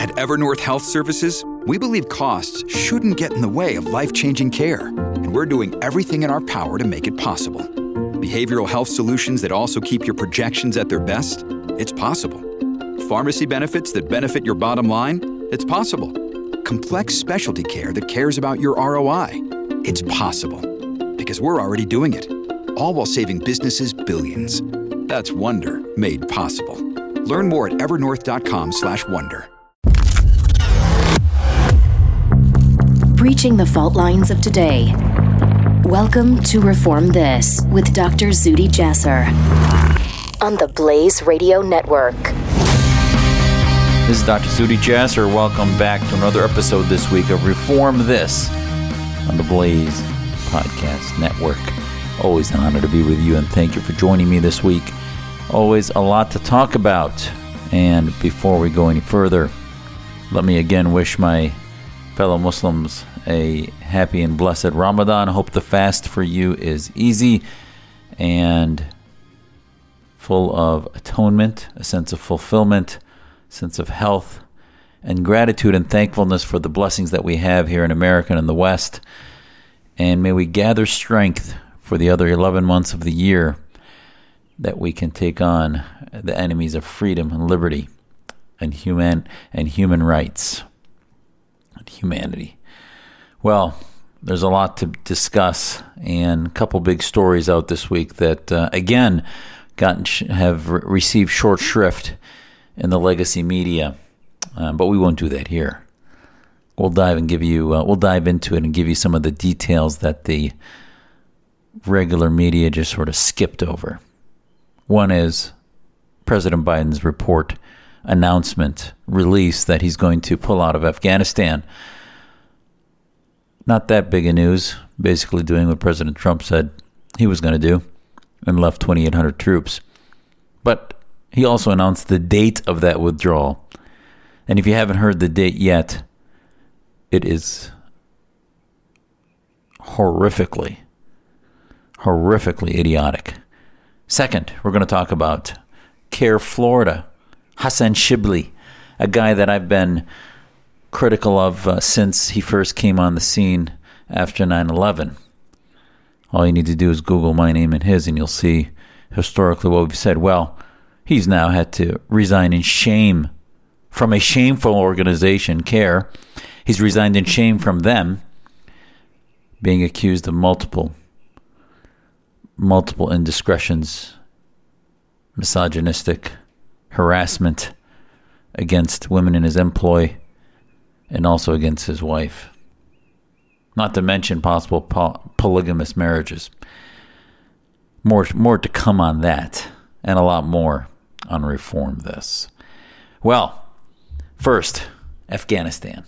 At Evernorth Health Services, we believe costs shouldn't get in the way of life-changing care, and we're doing everything in our power to make it possible. Behavioral health solutions that also keep your projections at their best? It's possible. Pharmacy benefits that benefit your bottom line? It's possible. Complex specialty care that cares about your ROI? It's possible. Because we're already doing it. All while saving businesses billions. That's Wonder made possible. Learn more at evernorth.com/wonder. Breaching the fault lines of today. Welcome to Reform This with Dr. Zuhdi Jasser on the Blaze Radio Network. This is Dr. Zuhdi Jasser. Welcome back to another episode this week of Reform This on the Blaze Podcast Network. Always an honor to be with you, and thank you for joining me this week. Always a lot to talk about. And before we go any further, let me again wish my fellow Muslims a happy and blessed Ramadan. Hope the fast for you is easy and full of atonement, a sense of fulfillment, sense of health, and gratitude and thankfulness for the blessings that we have here in America and in the West. And may we gather strength for the other 11 months of the year that we can take on the enemies of freedom and liberty and human rights and humanity. Well, there's a lot to discuss, and a couple big stories out this week that, again, have received short shrift in the legacy media, but we won't do that here. We'll dive into it and give you some of the details that the regular media just sort of skipped over. One is President Biden's announcement, release that he's going to pull out of Afghanistan. Not that big a news, basically doing what President Trump said he was going to do and left 2,800 troops. But he also announced the date of that withdrawal. And if you haven't heard the date yet, it is horrifically idiotic. Second, we're going to talk about CARE Florida. Hassan Shibli, a guy that I've been critical of since he first came on the scene after 9/11. All you need to do is Google my name and his, and you'll see historically what we've said. Well, he's now had to resign in shame from a shameful organization, CARE. He's resigned in shame from them, being accused of multiple indiscretions, misogynistic harassment against women in his employ and also against his wife. Not to mention possible polygamous marriages. More to come on that, and a lot more on Reform This. Well, first, Afghanistan.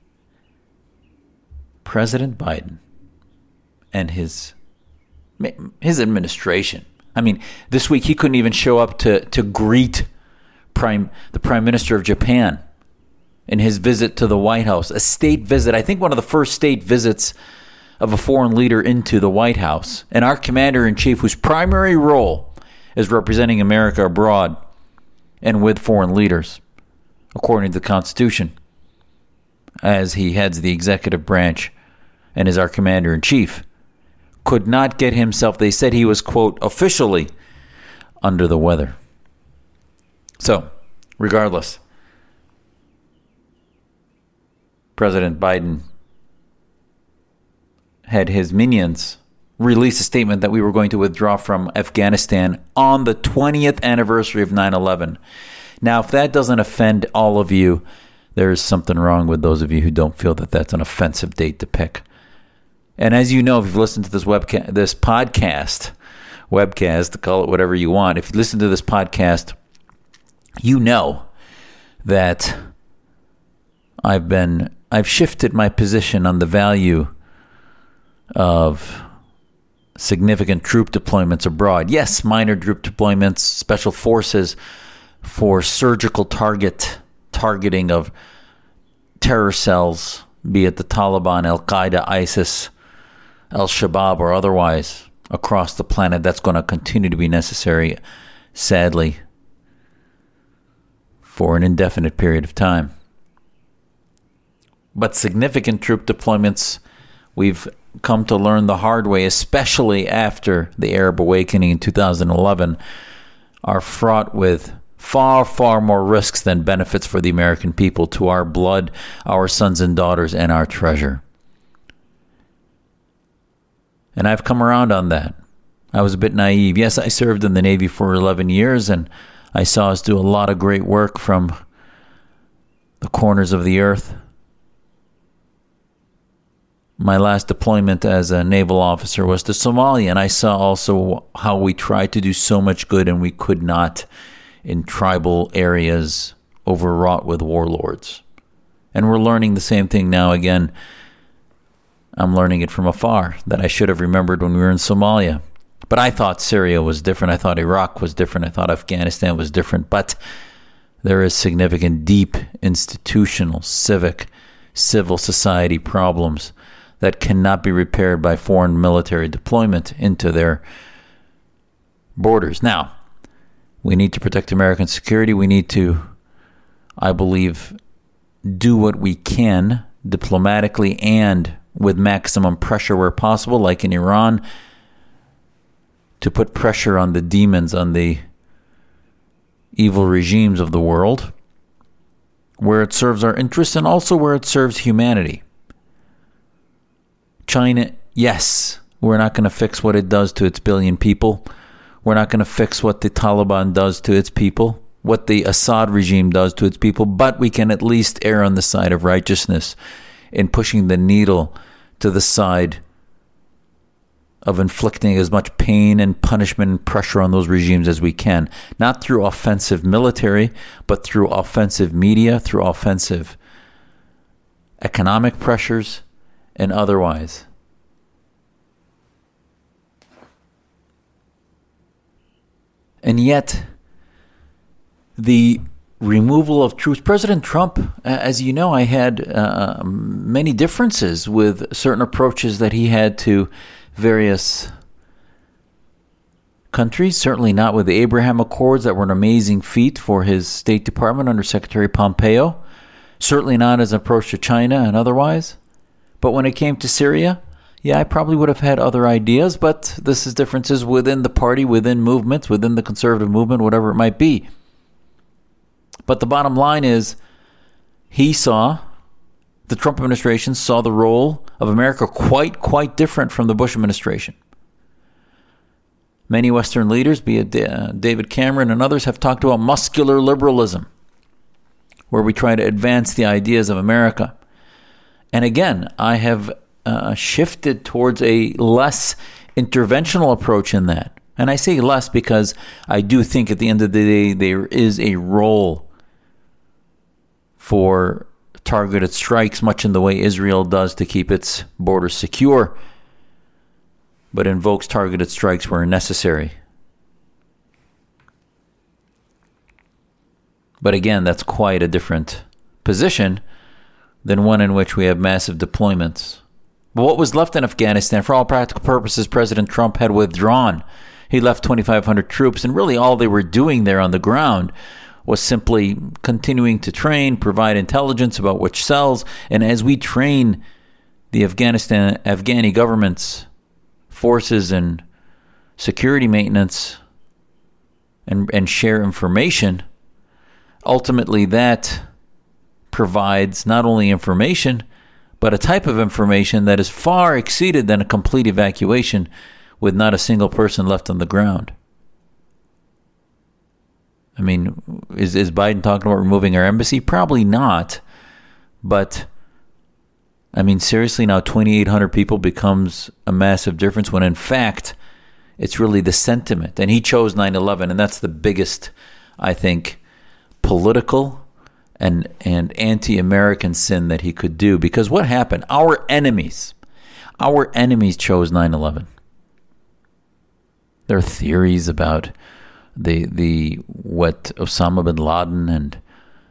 President Biden and his administration. I mean, this week he couldn't even show up to greet the Prime Minister of Japan in his visit to the White House, a state visit. I think one of the first state visits of a foreign leader into the White House. And our commander-in-chief, whose primary role is representing America abroad and with foreign leaders, according to the Constitution, as he heads the executive branch and is our commander-in-chief, could not get himself, they said he was, quote, officially under the weather. So, regardless, President Biden had his minions release a statement that we were going to withdraw from Afghanistan on the 20th anniversary of 9/11. Now, if that doesn't offend all of you, there is something wrong with those of you who don't feel that that's an offensive date to pick. And as you know, if you've listened to this podcast, call it whatever you want. If you listen to this podcast, you know that I've shifted my position on the value of significant troop deployments abroad. Yes, minor troop deployments, special forces for surgical targeting of terror cells, be it the Taliban, Al-Qaeda, ISIS, Al-Shabaab, or otherwise across the planet. That's going to continue to be necessary, sadly, for an indefinite period of time. But significant troop deployments, we've come to learn the hard way, especially after the Arab awakening in 2011, are fraught with far, far more risks than benefits for the American people, to our blood, our sons and daughters, and our treasure. And I've come around on that. I was a bit naive. Yes, I served in the Navy for 11 years, and I saw us do a lot of great work from the corners of the earth. My last deployment as a naval officer was to Somalia, and I saw also how we tried to do so much good and we could not in tribal areas overwrought with warlords. And we're learning the same thing now again. I'm learning it from afar, that I should have remembered when we were in Somalia. But I thought Syria was different. I thought Iraq was different. I thought Afghanistan was different. But there is significant, deep institutional, civic, civil society problems that cannot be repaired by foreign military deployment into their borders. Now, we need to protect American security. We need to, I believe, do what we can diplomatically and with maximum pressure where possible, like in Iran, to put pressure on the demons, on the evil regimes of the world, where it serves our interests and also where it serves humanity. China, yes, we're not going to fix what it does to its billion people. We're not going to fix what the Taliban does to its people, what the Assad regime does to its people, but we can at least err on the side of righteousness in pushing the needle to the side of inflicting as much pain and punishment and pressure on those regimes as we can. Not through offensive military, but through offensive media, through offensive economic pressures, and otherwise. And yet, the removal of troops, President Trump, as you know, I had many differences with certain approaches that he had to various countries, certainly not with the Abraham Accords that were an amazing feat for his State Department under Secretary Pompeo, certainly not his approach to China and otherwise. But when it came to Syria, yeah, I probably would have had other ideas, but this is differences within the party, within movements, within the conservative movement, whatever it might be. But the bottom line is, the Trump administration saw the role of America quite different from the Bush administration. Many Western leaders, be it David Cameron and others, have talked about muscular liberalism, where we try to advance the ideas of America. And again, I have shifted towards a less interventional approach in that. And I say less because I do think at the end of the day, there is a role for targeted strikes, much in the way Israel does to keep its borders secure, but invokes targeted strikes where necessary. But again, that's quite a different position than one in which we have massive deployments. But what was left in Afghanistan, for all practical purposes, President Trump had withdrawn. He left 2,500 troops, and really all they were doing there on the ground was simply continuing to train, provide intelligence about which cells, and as we train the Afghani government's forces and security maintenance and share information, ultimately that provides not only information, but a type of information that is far exceeded than a complete evacuation with not a single person left on the ground. I mean, is Biden talking about removing our embassy? Probably not. But, I mean, seriously, now 2,800 people becomes a massive difference when, in fact, it's really the sentiment. And he chose 9/11, and that's the biggest, I think, political and anti-American sin that he could do. Because what happened? Our enemies chose 9/11. There are theories about what Osama bin Laden and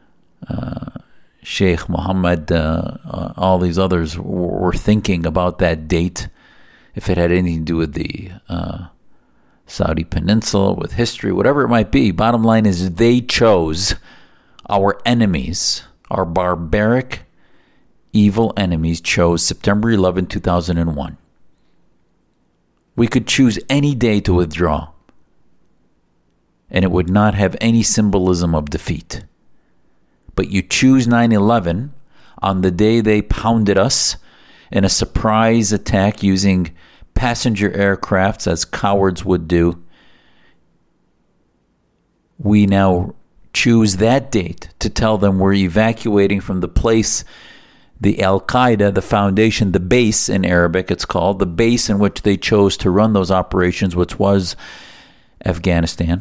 Sheikh Mohammed, all these others were thinking about that date, if it had anything to do with the Saudi Peninsula, with history, whatever it might be. Bottom line is they chose our enemies, our barbaric, evil enemies chose September 11, 2001. We could choose any day to withdraw, and it would not have any symbolism of defeat. But you choose 9/11 on the day they pounded us in a surprise attack using passenger aircrafts, as cowards would do. We now choose that date to tell them we're evacuating from the place, the Al-Qaeda, the foundation, the base in Arabic it's called, the base in which they chose to run those operations, which was Afghanistan.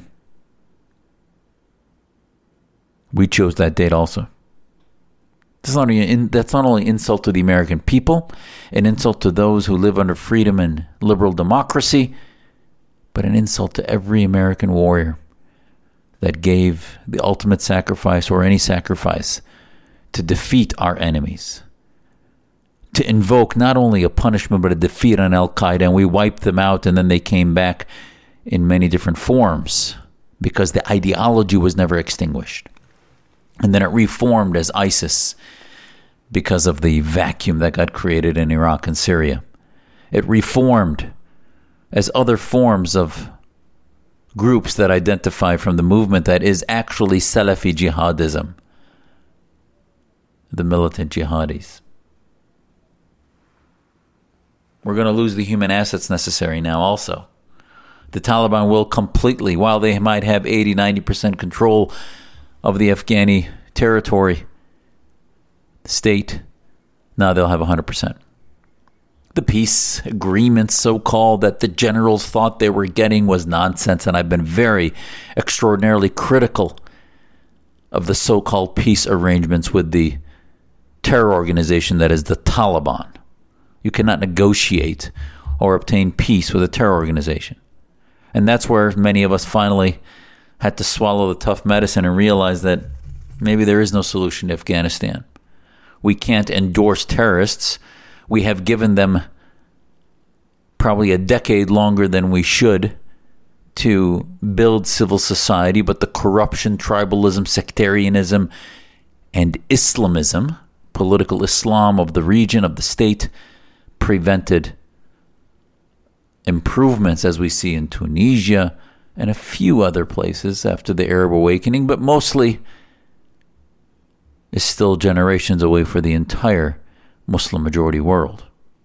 We chose that date also. That's not only insult to the American people, an insult to those who live under freedom and liberal democracy, but an insult to every American warrior that gave the ultimate sacrifice or any sacrifice to defeat our enemies, to invoke not only a punishment but a defeat on Al-Qaeda, and we wiped them out, and then they came back in many different forms because the ideology was never extinguished. And then it reformed as ISIS because of the vacuum that got created in Iraq and Syria. It reformed as other forms of groups that identify from the movement that is actually Salafi jihadism, the militant jihadis. We're going to lose the human assets necessary now also. The Taliban will completely, while they might have 80-90% control of the Afghani territory, the state, now they'll have 100%. The peace agreement, so-called, that the generals thought they were getting was nonsense, and I've been very extraordinarily critical of the so-called peace arrangements with the terror organization that is the Taliban. You cannot negotiate or obtain peace with a terror organization. And that's where many of us finally had to swallow the tough medicine and realize that maybe there is no solution to Afghanistan. We can't endorse terrorists. We have given them probably a decade longer than we should to build civil society, but the corruption, tribalism, sectarianism, and Islamism, political Islam of the region, of the state, prevented improvements as we see in Tunisia and a few other places after the Arab awakening, but mostly is still generations away for the entire Muslim majority world.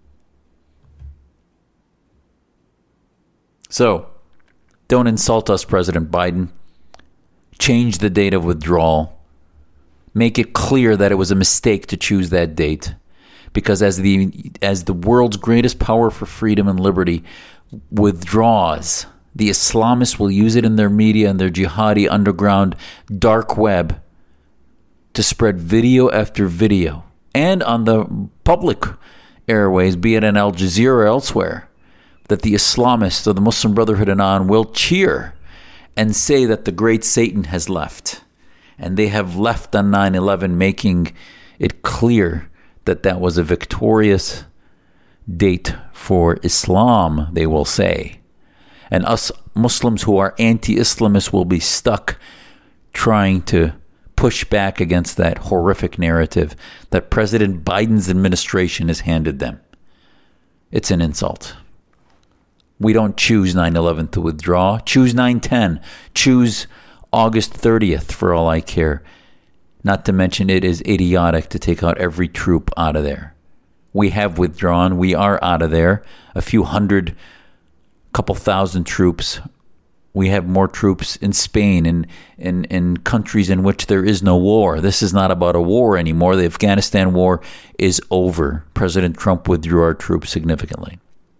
So, don't insult us, President Biden. Change the date of withdrawal. Make it clear that it was a mistake to choose that date. Because as the world's greatest power for freedom and liberty withdraws, the Islamists will use it in their media and their jihadi underground dark web to spread video after video. And on the public airways, be it in Al Jazeera or elsewhere, that the Islamists or the Muslim Brotherhood and on will cheer and say that the great Satan has left. And they have left on 9/11, making it clear that that was a victorious date for Islam, they will say. And us Muslims who are anti-Islamists will be stuck trying to push back against that horrific narrative that President Biden's administration has handed them. It's an insult. We don't choose 9/11 to withdraw. Choose 9/10. Choose August 30th for all I care. Not to mention it is idiotic to take out every troop out of there. We have withdrawn. We are out of there. A few hundred, couple thousand troops. We have more troops in Spain and in countries in which there is no war. This is not about a war anymore. The Afghanistan war is over. President Trump withdrew our troops significantly.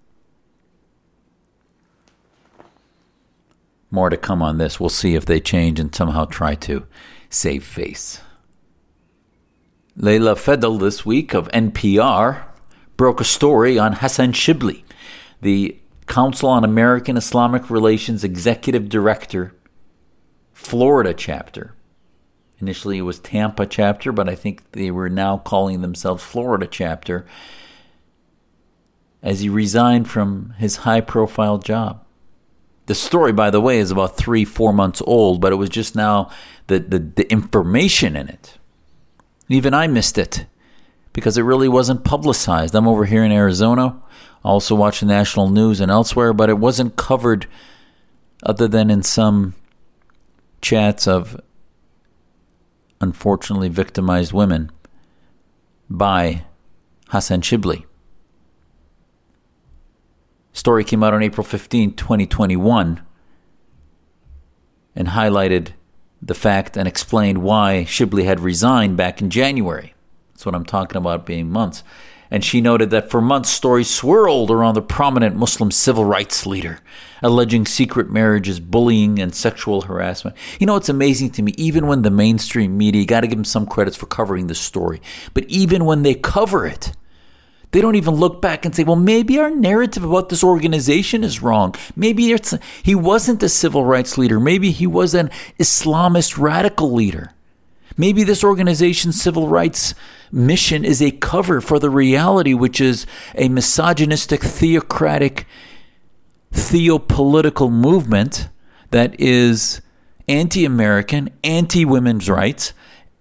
More to come on this. We'll see if they change and somehow try to save face. Leila Fadel this week of NPR broke a story on Hassan Shibli, the Council on American Islamic Relations Executive Director, Florida chapter. Initially it was Tampa chapter, but I think they were now calling themselves Florida chapter, as he resigned from his high-profile job. The story, by the way, is about 3-4 months old, but it was just now the information in it. Even I missed it because it really wasn't publicized. I'm over here in Arizona, also watching national news and elsewhere, but it wasn't covered other than in some chats of unfortunately victimized women by Hassan Shibli. Story came out on April 15, 2021, and highlighted the fact and explained why Shibli had resigned back in January. That's what I'm talking about, being months. And she noted that for months, stories swirled around the prominent Muslim civil rights leader, alleging secret marriages, bullying, and sexual harassment. You know, it's amazing to me, even when the mainstream media, you got to give them some credits for covering this story, but even when they cover it, they don't even look back and say, well, maybe our narrative about this organization is wrong. Maybe he wasn't a civil rights leader. Maybe he was an Islamist radical leader. Maybe this organization's civil rights mission is a cover for the reality, which is a misogynistic, theocratic, theopolitical movement that is anti-American, anti-women's rights,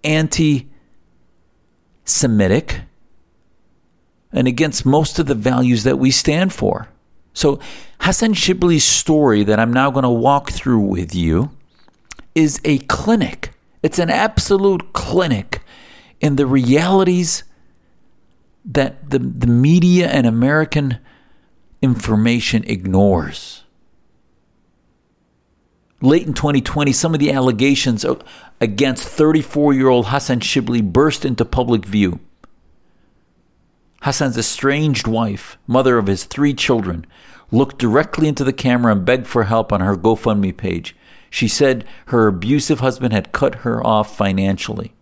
anti-Semitic, and against most of the values that we stand for. So Hassan Shibli's story that I'm now going to walk through with you is a clinic. It's an absolute clinic in the realities that the media and American information ignores. Late in 2020, some of the allegations against 34-year-old Hassan Shibli burst into public view. Hassan's estranged wife, mother of his 3 children, looked directly into the camera and begged for help on her GoFundMe page. She said her abusive husband had cut her off financially.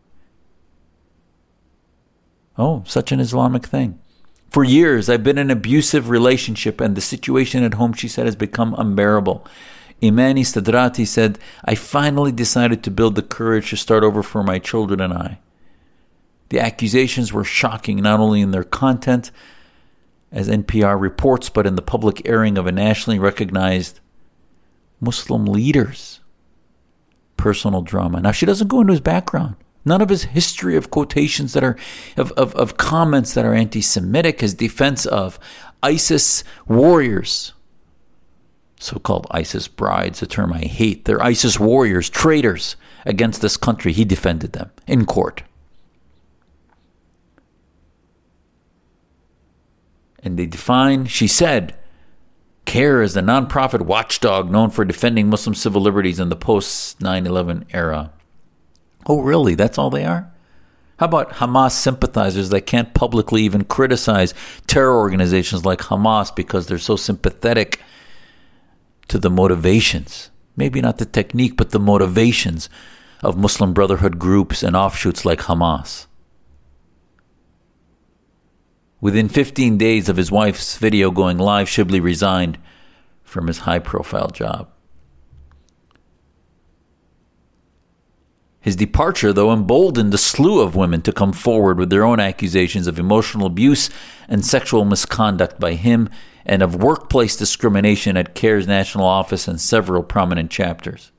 Oh, such an Islamic thing. For years, I've been in an abusive relationship, and the situation at home, she said, has become unbearable. Imani Stadrati said, I finally decided to build the courage to start over for my children and I. The accusations were shocking, not only in their content, as NPR reports, but in the public airing of a nationally recognized Muslim leader's personal drama. Now, she doesn't go into his background. None of his history of quotations that are, of comments that are anti-Semitic, his defense of ISIS warriors, so-called ISIS brides, a term I hate. They're ISIS warriors, traitors against this country. He defended them in court. And they define, she said, CARE is a nonprofit watchdog known for defending Muslim civil liberties in the post-9/11 era. Oh, really? That's all they are? How about Hamas sympathizers that can't publicly even criticize terror organizations like Hamas because they're so sympathetic to the motivations, maybe not the technique, but the motivations of Muslim Brotherhood groups and offshoots like Hamas? Within 15 days of his wife's video going live, Shibli resigned from his high-profile job. His departure, though, emboldened a slew of women to come forward with their own accusations of emotional abuse and sexual misconduct by him and of workplace discrimination at CARE's national office and several prominent chapters.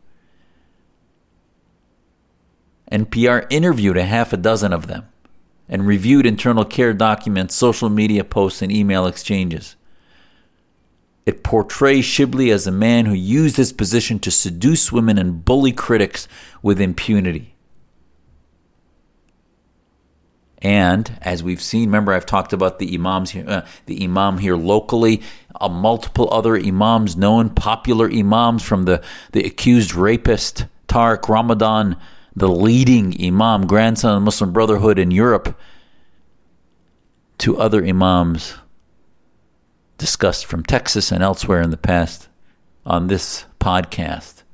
NPR interviewed a half a dozen of them and reviewed internal CARE documents, social media posts, and email exchanges. It portrays Shibli as a man who used his position to seduce women and bully critics with impunity. And as we've seen, remember I've talked about the imam here locally, multiple other imams, known popular imams, from the accused rapist Tariq Ramadan, the leading imam, grandson of the Muslim Brotherhood in Europe, to other imams discussed from Texas and elsewhere in the past on this podcast.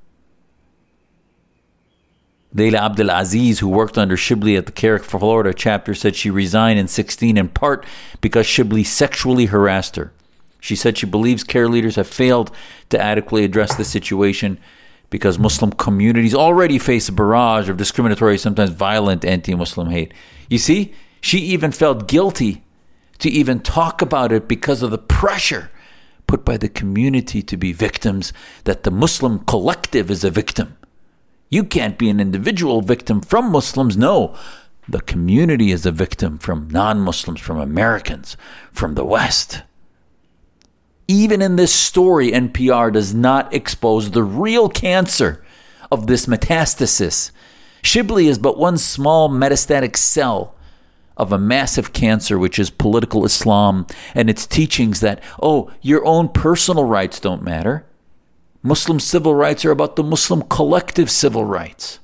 Leila Abdelaziz, who worked under Shibli at the CARE Florida chapter, said she resigned in 2016 in part because Shibli sexually harassed her. She said she believes CARE leaders have failed to adequately address the situation because Muslim communities already face a barrage of discriminatory, sometimes violent anti-Muslim hate. You see, she even felt guilty to even talk about it because of the pressure put by the community to be victims, that the Muslim collective is a victim. You can't be an individual victim from Muslims. No, The community is a victim from non-Muslims, from Americans, from the West. Even in this story, NPR does not expose the real cancer of this metastasis. Shibli is but one small metastatic cell of a massive cancer, which is political Islam and its teachings that, your own personal rights don't matter. Muslim civil rights are about the Muslim collective civil rights.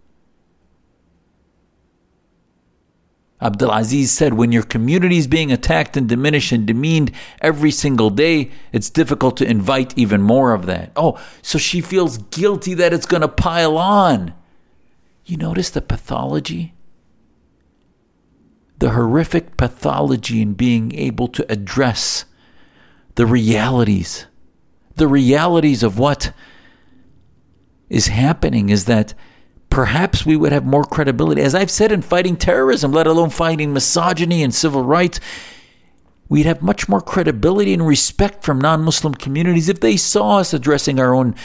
Abdulaziz said, when your community is being attacked and diminished and demeaned every single day, it's difficult to invite even more of that. So she feels guilty that it's going to pile on. You notice the pathology? The horrific pathology in being able to address the realities of what is happening is that perhaps we would have more credibility. As I've said, in fighting terrorism, let alone fighting misogyny and civil rights, we'd have much more credibility and respect from non-Muslim communities if they saw us addressing our own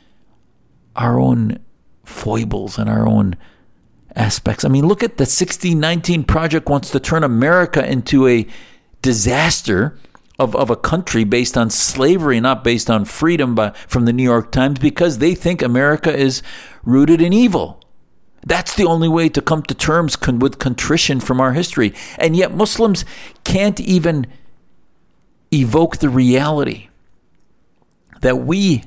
foibles and our own aspects. I mean, look at the 1619 Project wants to turn America into a disaster of a country based on slavery, not based on freedom, from the New York Times, because they think America is rooted in evil. That's the only way to come to terms with contrition from our history. And yet Muslims can't even evoke the reality that we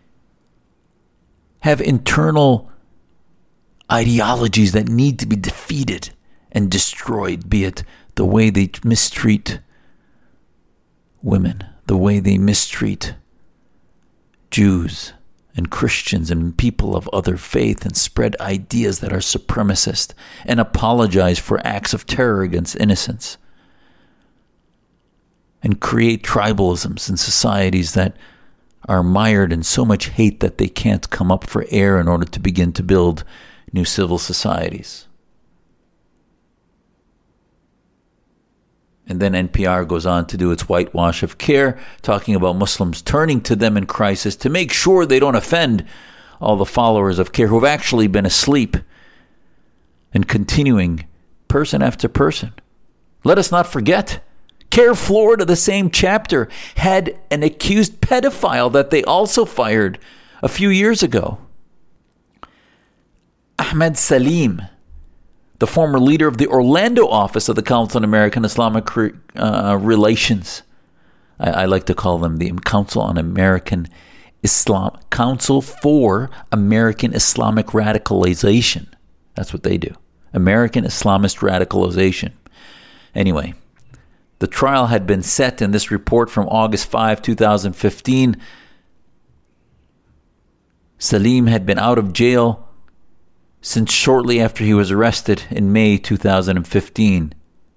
have internal ideologies that need to be defeated and destroyed, be it the way they mistreat women, the way they mistreat Jews and Christians and people of other faith, and spread ideas that are supremacist and apologize for acts of terror against innocents, and create tribalisms in societies that are mired in so much hate that they can't come up for air in order to begin to build new civil societies. And then NPR goes on to do its whitewash of CARE, talking about Muslims turning to them in crisis to make sure they don't offend all the followers of CARE who have actually been asleep, and continuing person after person. Let us not forget, CARE Florida, the same chapter, had an accused pedophile that they also fired a few years ago. Ahmed Salim, the former leader of the Orlando office of the Council on American Islamic Relations. I like to call them the Council on American Islam, Council for American Islamic Radicalization. That's what they do. American Islamist Radicalization. Anyway, the trial had been set in this report from August 5, 2015. Salim had been out of jail since shortly after he was arrested in May 2015.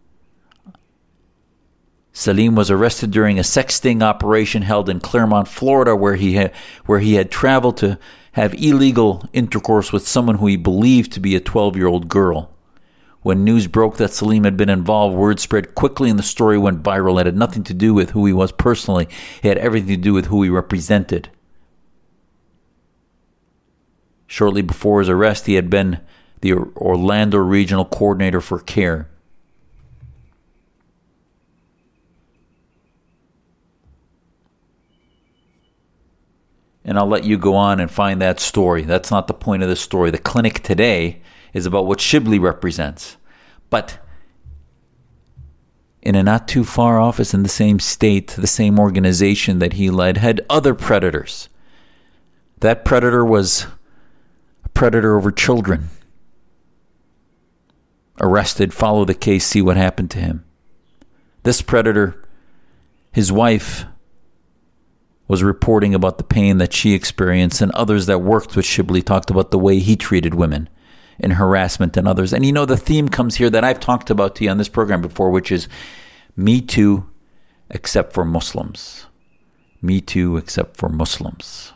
Salim was arrested during a sex sting operation held in Clermont, Florida, where he had traveled to have illegal intercourse with someone who he believed to be a 12-year-old girl. When news broke that Salim had been involved, word spread quickly and the story went viral. It had nothing to do with who he was personally. It had everything to do with who he represented. Shortly before his arrest, he had been the Orlando Regional Coordinator for CARE. And I'll let you go on and find that story. That's not the point of the story. The clinic today is about what Shibli represents. But in a not too far office in the same state, the same organization that he led had other predators. That predator was predator over children. Arrested, follow the case, see what happened to him. This predator, his wife, was reporting about the pain that she experienced, and others that worked with Shibli talked about the way he treated women in harassment and others. And the theme comes here that I've talked about to you on this program before, which is Me Too, except for Muslims. Me Too, except for Muslims.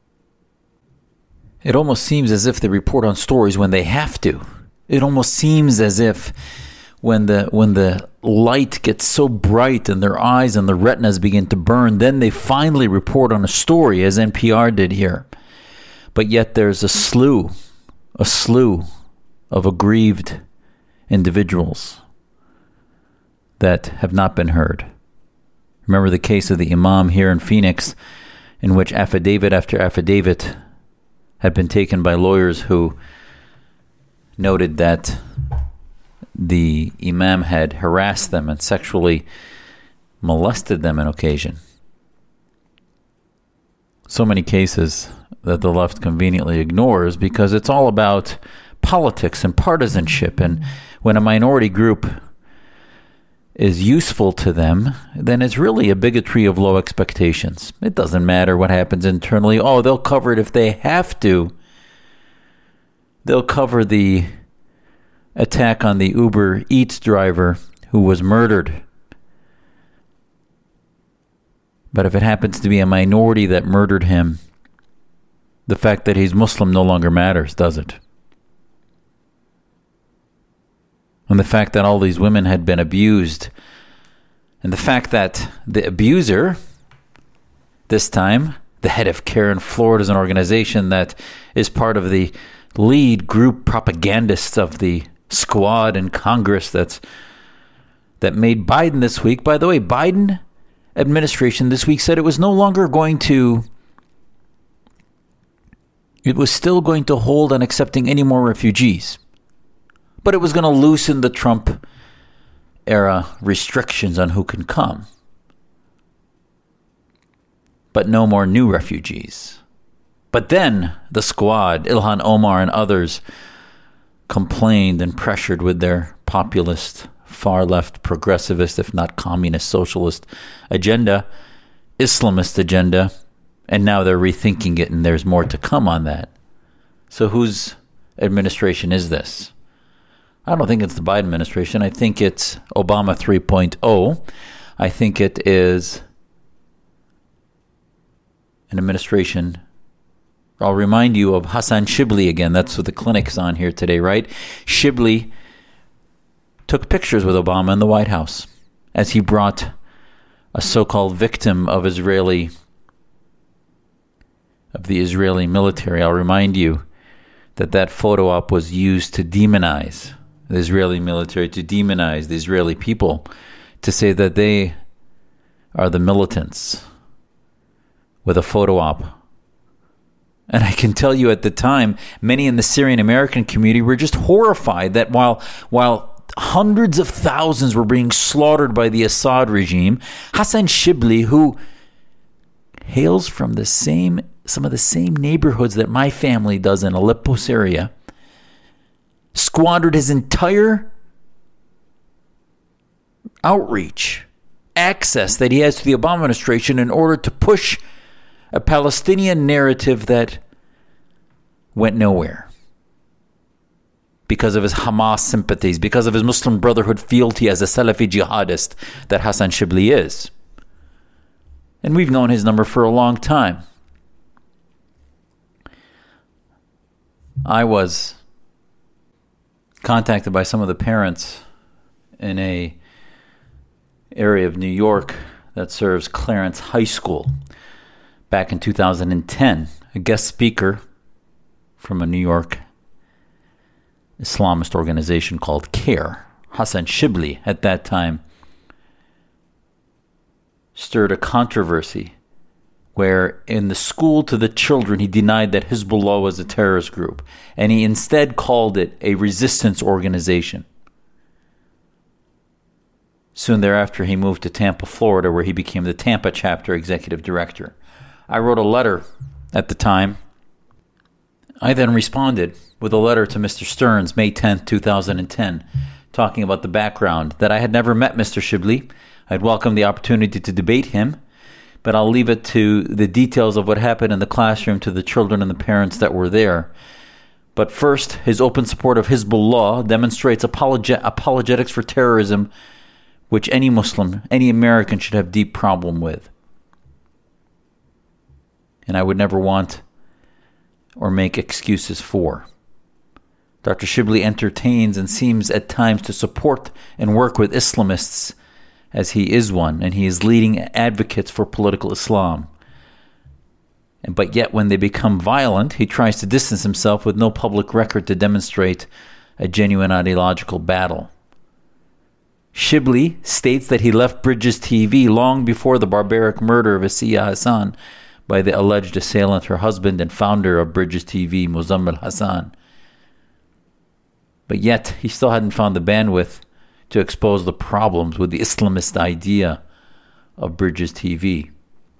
It almost seems as if they report on stories when they have to. It almost seems as if when the light gets so bright and their eyes and the retinas begin to burn, then they finally report on a story, as NPR did here. But yet there's a slew of aggrieved individuals that have not been heard. Remember the case of the imam here in Phoenix, in which affidavit after affidavit had been taken by lawyers who noted that the imam had harassed them and sexually molested them on occasion. So many cases that the left conveniently ignores because it's all about politics and partisanship. And when a minority group is useful to them, then it's really a bigotry of low expectations. It doesn't matter what happens internally. Oh, they'll cover it if they have to. They'll cover the attack on the Uber Eats driver who was murdered. But if it happens to be a minority that murdered him, the fact that he's Muslim no longer matters, does it? And the fact that all these women had been abused, and the fact that the abuser, this time, the head of CARE in Florida, is an organization that is part of the lead group propagandists of the squad in Congress that made Biden this week. By the way, Biden administration this week said it was no longer going to, it was still going to hold on accepting any more refugees. But it was going to loosen the Trump era restrictions on who can come. But no more new refugees. But then the squad, Ilhan Omar and others, complained and pressured with their populist, far-left, progressivist, if not communist, socialist agenda, Islamist agenda, and now they're rethinking it and there's more to come on that. So whose administration is this? I don't think it's the Biden administration. I think it's Obama 3.0. I think it is an administration. I'll remind you of Hassan Shibli again. That's what the clinic's on here today, right? Shibli took pictures with Obama in the White House as he brought a so-called victim of the Israeli military. I'll remind you that photo op was used to demonize the Israeli military, to demonize the Israeli people, to say that they are the militants with a photo op. And I can tell you at the time, many in the Syrian American community were just horrified that while hundreds of thousands were being slaughtered by the Assad regime, Hassan Shibli, who hails from some of the same neighborhoods that my family does in Aleppo, Syria, squandered his entire outreach, access that he has to the Obama administration in order to push a Palestinian narrative that went nowhere because of his Hamas sympathies, because of his Muslim Brotherhood fealty as a Salafi jihadist that Hassan Shibli is. And we've known his number for a long time. I was contacted by some of the parents in a area of New York that serves Clarence High School back in 2010. A guest speaker from a New York Islamist organization called CARE, Hassan Shibli, at that time stirred a controversy where in the school to the children he denied that Hezbollah was a terrorist group, and he instead called it a resistance organization. Soon thereafter, he moved to Tampa, Florida, where he became the Tampa chapter executive director. I wrote a letter at the time. I then responded with a letter to Mr. Stearns, May 10th, 2010, talking about the background, that I had never met Mr. Shibli. I'd welcomed the opportunity to debate him, but I'll leave it to the details of what happened in the classroom to the children and the parents that were there. But first, his open support of Hezbollah demonstrates apologetics for terrorism, which any Muslim, any American should have deep problem with. And I would never want or make excuses for. Dr. Shibli entertains and seems at times to support and work with Islamists, as he is one, and he is leading advocates for political Islam. But yet when they become violent, he tries to distance himself with no public record to demonstrate a genuine ideological battle. Shibli states that he left Bridges TV long before the barbaric murder of Asiya Hassan by the alleged assailant, her husband and founder of Bridges TV, Muzammil Hassan. But yet, he still hadn't found the bandwidth to expose the problems with the Islamist idea of Bridges TV.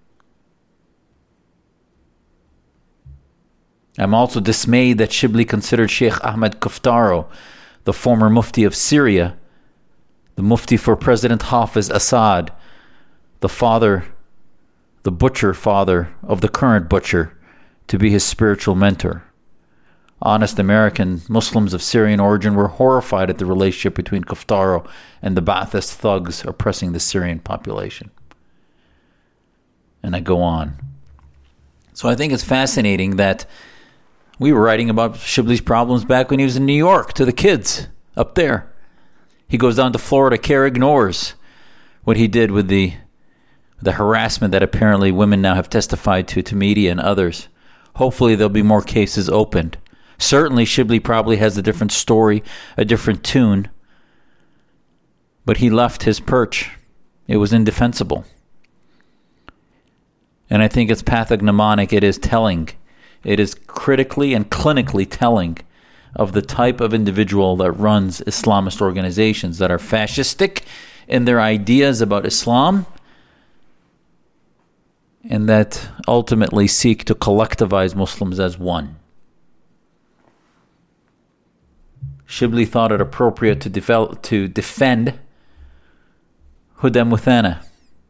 I'm also dismayed that Shibli considered Sheikh Ahmed Kuftaro, the former Mufti of Syria, the Mufti for President Hafiz Assad, the butcher father of the current butcher, to be his spiritual mentor. Honest American Muslims of Syrian origin were horrified at the relationship between Kuftaro and the Ba'athist thugs oppressing the Syrian population. And I go on. So I think it's fascinating that we were writing about Shibli's problems back when he was in New York to the kids up there. He goes down to Florida. CARE ignores what he did with the harassment that apparently women now have testified to media and others. Hopefully there'll be more cases opened. Certainly Shibli probably has a different story, a different tune. But he left his perch. It was indefensible. And I think it's pathognomonic. It is telling. It is critically and clinically telling of the type of individual that runs Islamist organizations that are fascistic in their ideas about Islam and that ultimately seek to collectivize Muslims as one. Shibli thought it appropriate to defend Hudam Muthana,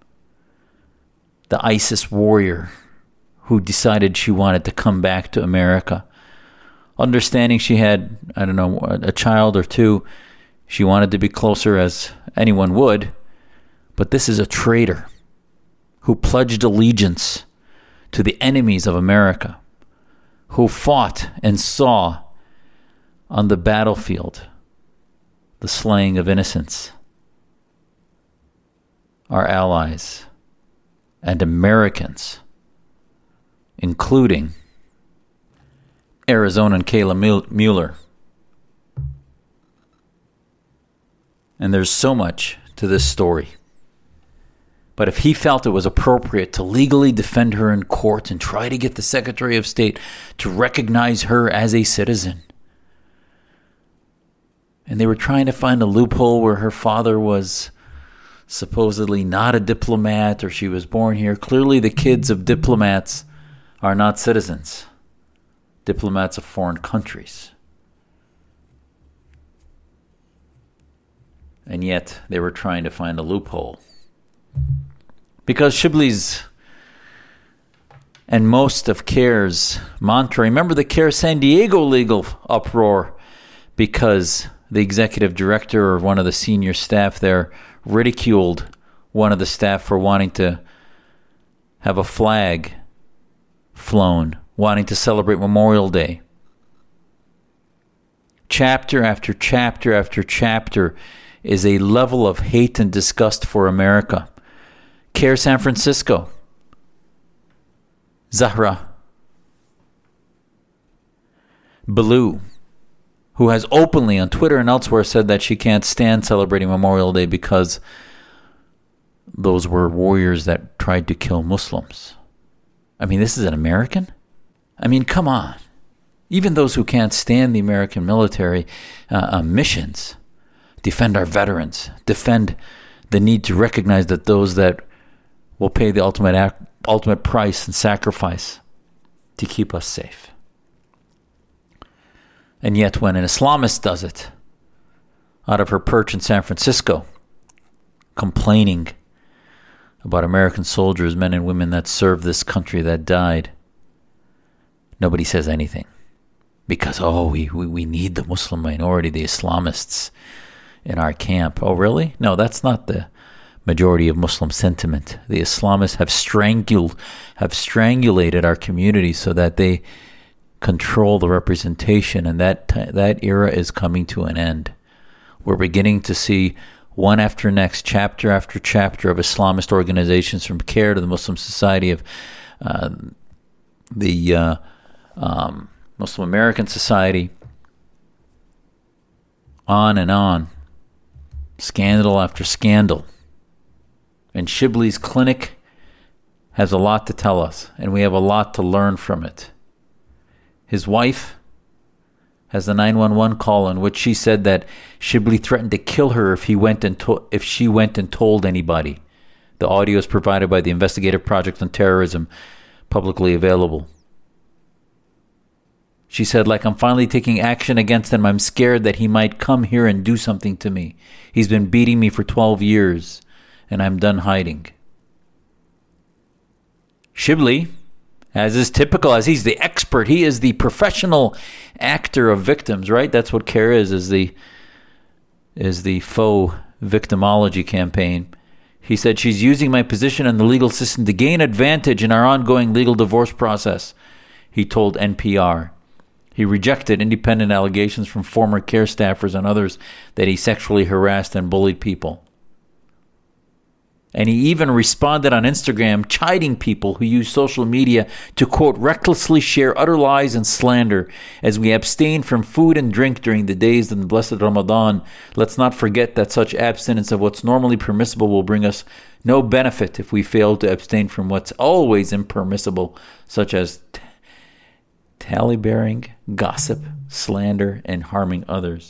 the ISIS warrior who decided she wanted to come back to America. Understanding she had, a child or two, she wanted to be closer as anyone would, but this is a traitor who pledged allegiance to the enemies of America, who fought and saw on the battlefield the slaying of innocents, our allies and Americans, including Arizonan Kayla Mueller. And there's so much to this story. But if he felt it was appropriate to legally defend her in court and try to get the Secretary of State to recognize her as a citizen, and they were trying to find a loophole where her father was supposedly not a diplomat or she was born here. Clearly the kids of diplomats are not citizens. Diplomats of foreign countries. And yet they were trying to find a loophole. Because Shibli's and most of CARE's mantra, remember the CARE San Diego legal uproar because the executive director or one of the senior staff there ridiculed one of the staff for wanting to have a flag flown, wanting to celebrate Memorial Day. Chapter after chapter after chapter is a level of hate and disgust for America. CARE San Francisco, Zahra Ballou, who has openly on Twitter and elsewhere said that she can't stand celebrating Memorial Day because those were warriors that tried to kill Muslims. I mean, this is an American? I mean, come on. Even those who can't stand the American military missions defend our veterans, defend the need to recognize that those that will pay the ultimate price and sacrifice to keep us safe. And yet when an Islamist does it, out of her perch in San Francisco, complaining about American soldiers, men and women that served this country that died, nobody says anything. Because, we need the Muslim minority, the Islamists in our camp. Oh, really? No, that's not the majority of Muslim sentiment. The Islamists have strangulated our community so that they control the representation, and that era is coming to an end. We're beginning to see one after next, chapter after chapter of Islamist organizations, from CARE to the Muslim Society of the Muslim American Society, On and on. Scandal after scandal. And Shibley's clinic has a lot to tell us, and we have a lot to learn from it. His wife has a 911 call in which she said that Shibley threatened to kill her if she went and told anybody. The audio is provided by the Investigative Project on Terrorism, publicly available. She said, I'm finally taking action against him. I'm scared that he might come here and do something to me. He's been beating me for 12 years, and I'm done hiding. Shibley, as is typical, as he's the expert, he is the professional actor of victims, right? That's what CARE is the faux victimology campaign. He said, she's using my position in the legal system to gain advantage in our ongoing legal divorce process, he told NPR. He rejected independent allegations from former CARE staffers and others that he sexually harassed and bullied people. And he even responded on Instagram, chiding people who use social media to, quote, recklessly share utter lies and slander as we abstain from food and drink during the days of the blessed Ramadan. Let's not forget that such abstinence of what's normally permissible will bring us no benefit if we fail to abstain from what's always impermissible, such as tally-bearing, gossip, slander, and harming others.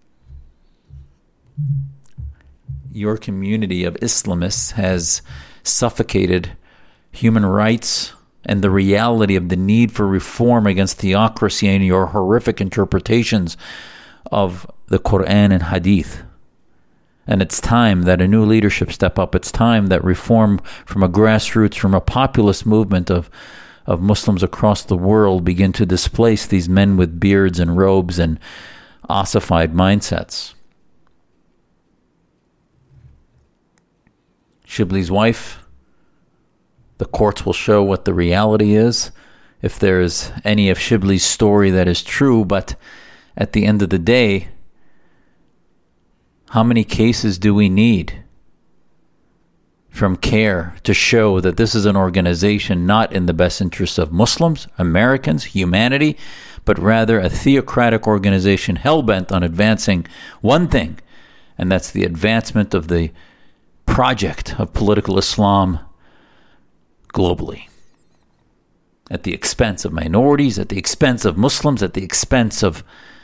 Your community of Islamists has suffocated human rights and the reality of the need for reform against theocracy and your horrific interpretations of the Quran and Hadith. And it's time that a new leadership step up. It's time that reform from a grassroots, from a populist movement of Muslims across the world begin to displace these men with beards and robes and ossified mindsets. Shibley's wife, the courts will show what the reality is, if there's any of Shibley's story that is true, but at the end of the day, how many cases do we need from CARE to show that this is an organization not in the best interests of Muslims, Americans, humanity, but rather a theocratic organization hell-bent on advancing one thing, and that's the advancement of the project of political Islam globally, at the expense of minorities, at the expense of Muslims, at the expense of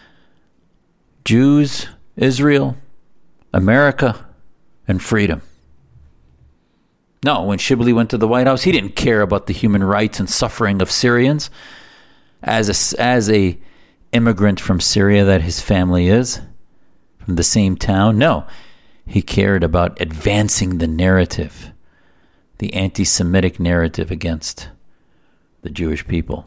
Jews, Israel, America, and freedom. No, when Shibley went to the White House, he didn't care about the human rights and suffering of Syrians. As a immigrant from Syria that his family is, from the same town, no. He cared about advancing the narrative, the anti-Semitic narrative against the Jewish people.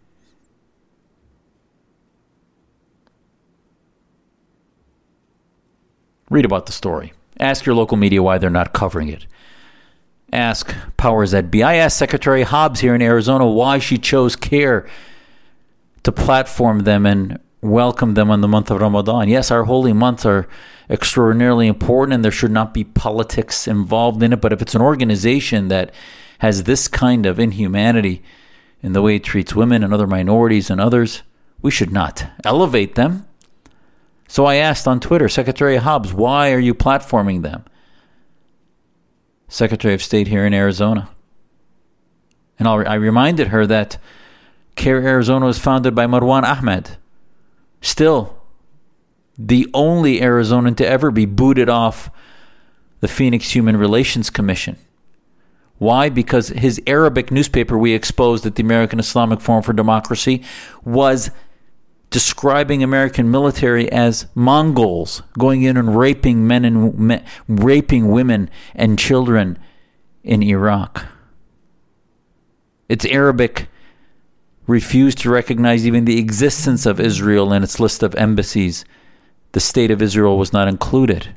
Read about the story. Ask your local media why they're not covering it. Ask powers that be. I asked Secretary Hobbs here in Arizona why she chose CARE to platform them and welcome them on the month of Ramadan. Yes, our holy months are extraordinarily important and there should not be politics involved in it, but if it's an organization that has this kind of inhumanity in the way it treats women and other minorities and others, we should not elevate them. So I asked on Twitter, Secretary Hobbs, why are you platforming them? Secretary of State here in Arizona. And I reminded her that CARE Arizona was founded by Marwan Ahmed. Still, the only Arizonan to ever be booted off the Phoenix Human Relations Commission. Why? Because his Arabic newspaper we exposed at the American Islamic Forum for Democracy was describing American military as Mongols going in and raping raping women and children in Iraq. Its Arabic refused to recognize even the existence of Israel in its list of embassies. The state of Israel was not included.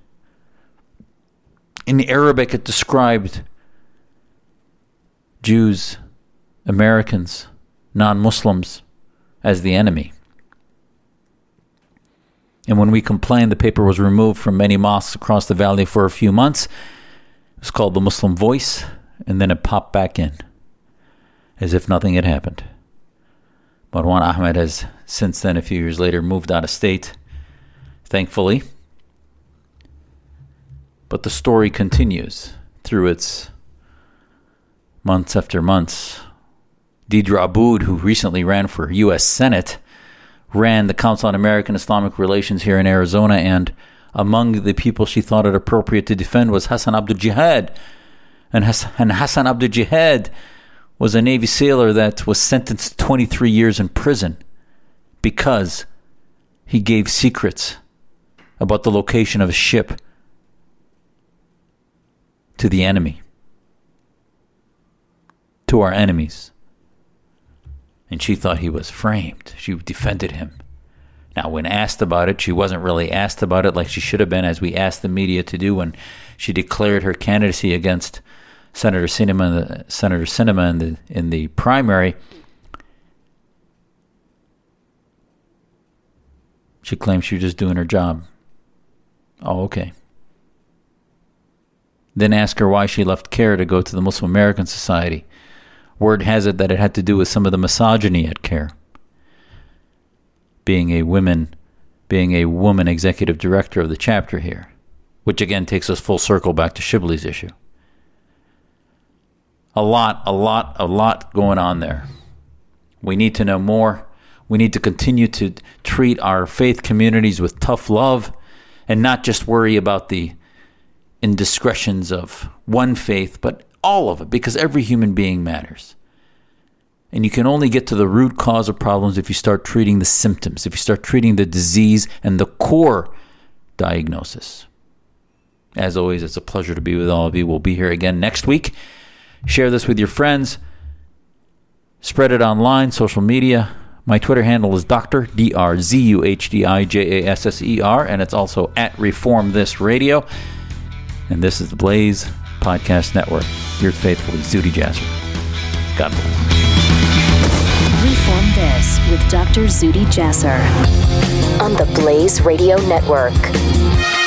In Arabic, it described Jews, Americans, non-Muslims as the enemy. And when we complained, the paper was removed from many mosques across the valley for a few months. It was called the Muslim Voice, and then it popped back in, as if nothing had happened. Marwan Ahmed has since then, a few years later, moved out of state. He's thankfully. But the story continues through its months after months. Deidre Aboud, who recently ran for U.S. Senate, ran the Council on American Islamic Relations here in Arizona, and among the people she thought it appropriate to defend was Hassan Abdul-Jihad. And Hassan Abdul-Jihad was a Navy sailor that was sentenced to 23 years in prison because he gave secrets about the location of a ship to the enemy, to our enemies. And she thought he was framed. She defended him. Now, when asked about it, she wasn't really asked about it like she should have been, as we asked the media to do when she declared her candidacy against Senator Sinema in the primary. She claimed she was just doing her job. Oh, okay. Then ask her why she left CARE to go to the Muslim American Society. Word has it that it had to do with some of the misogyny at CARE. Being a woman executive director of the chapter here, which again takes us full circle back to Shibley's issue. A lot going on there. We need to know more. We need to continue to treat our faith communities with tough love and not just worry about the indiscretions of one faith, but all of it, because every human being matters. And you can only get to the root cause of problems if you start treating the symptoms, if you start treating the disease and the core diagnosis. As always, it's a pleasure to be with all of you. We'll be here again next week. Share this with your friends. Spread it online, social media. My Twitter handle is Dr. DRZUHDIJASSER, and it's also at Reform This Radio. And this is the Blaze Podcast Network. Yours faithfully, Zuhdi Jasser. God bless. Reform This with Dr. Zuhdi Jasser on the Blaze Radio Network.